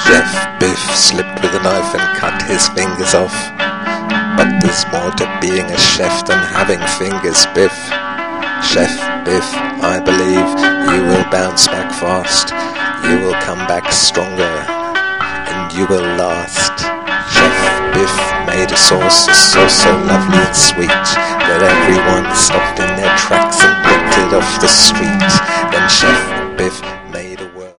Chef Biff slipped with a knife and cut his fingers off. But there's more to being a chef than having fingers, Biff. Chef Biff, I believe you will bounce back fast. You will come back stronger, and you will last. Chef Biff made a sauce so lovely and sweet that everyone stopped in their tracks and picked it off the street. Then Chef